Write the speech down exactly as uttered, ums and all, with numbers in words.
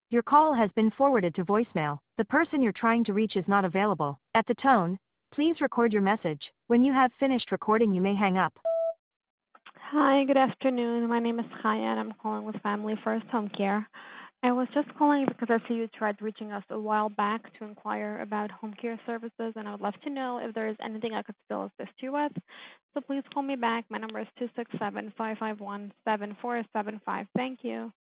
Your call has been forwarded to voicemail. The person you're trying to reach is not available. At the tone, please record your message. When you have finished recording, you may hang up. Hi, good afternoon. My name is Chaya, and I'm calling with Family First Home Care. I was just calling because I see you tried reaching us a while back to inquire about home care services, and I would love to know if there is anything I could still assist you with. So please call me back. My number is two six seven, five five one, seven four seven five. Thank you.